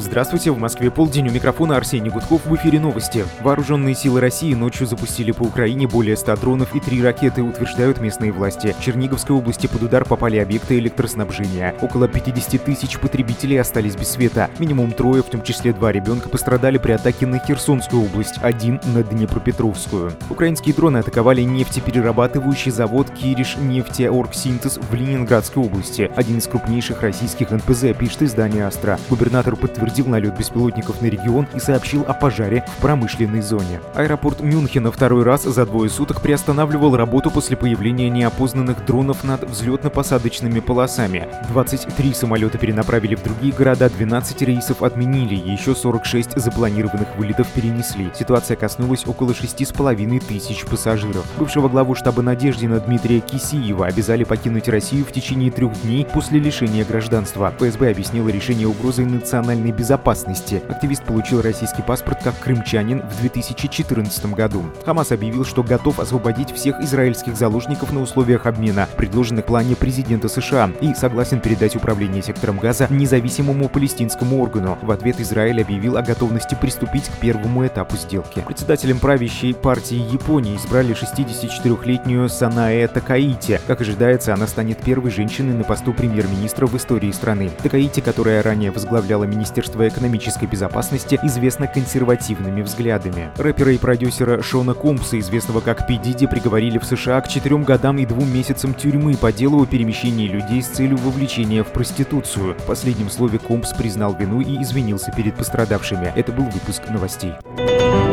Здравствуйте, в Москве полдень, у микрофона Арсений Гудков, в эфире новости. Вооруженные силы России ночью запустили по Украине более 100 дронов и 3 ракеты, утверждают местные власти. В Черниговской области под удар попали объекты электроснабжения. Около 50 тысяч потребителей остались без света. Минимум 3, в том числе 2 ребенка, пострадали при атаке на Херсонскую область, 1 на Днепропетровскую. Украинские дроны атаковали нефтеперерабатывающий завод «Кириш-нефтеоргсинтез» в Ленинградской области, один из крупнейших российских НПЗ, пишет издание «Астра». Губернатор подтвердил налет беспилотников на регион и сообщил о пожаре в промышленной зоне. Аэропорт Мюнхена второй раз за 2 суток приостанавливал работу после появления неопознанных дронов над взлетно-посадочными полосами. 23 самолета перенаправили в другие города, 12 рейсов отменили, еще 46 запланированных вылетов перенесли. Ситуация коснулась около 6,5 тысяч пассажиров. Бывшего главу штаба Надеждина Дмитрия Кисиева обязали покинуть Россию в течение 3 дней после лишения гражданства. ФСБ объяснило решение угрозой национальной безопасности. Активист получил российский паспорт как крымчанин в 2014 году. Хамас объявил, что готов освободить всех израильских заложников на условиях обмена, предложенных в плане президента США, и согласен передать управление сектором Газа независимому палестинскому органу. В ответ Израиль объявил о готовности приступить к первому этапу сделки. Председателем правящей партии Японии избрали 64-летнюю Санаэ Такаити. Как ожидается, она станет первой женщиной на посту премьер-министра в истории страны. Такаити, которая ранее возглавляла Министерство экономической безопасности, известна консервативными взглядами. Рэпера и продюсера Шона Компса, известного как Пи Диди, приговорили в США к 4 годам и 2 месяцам тюрьмы по делу о перемещении людей с целью вовлечения в проституцию. В последнем слове Компс признал вину и извинился перед пострадавшими. Это был выпуск новостей.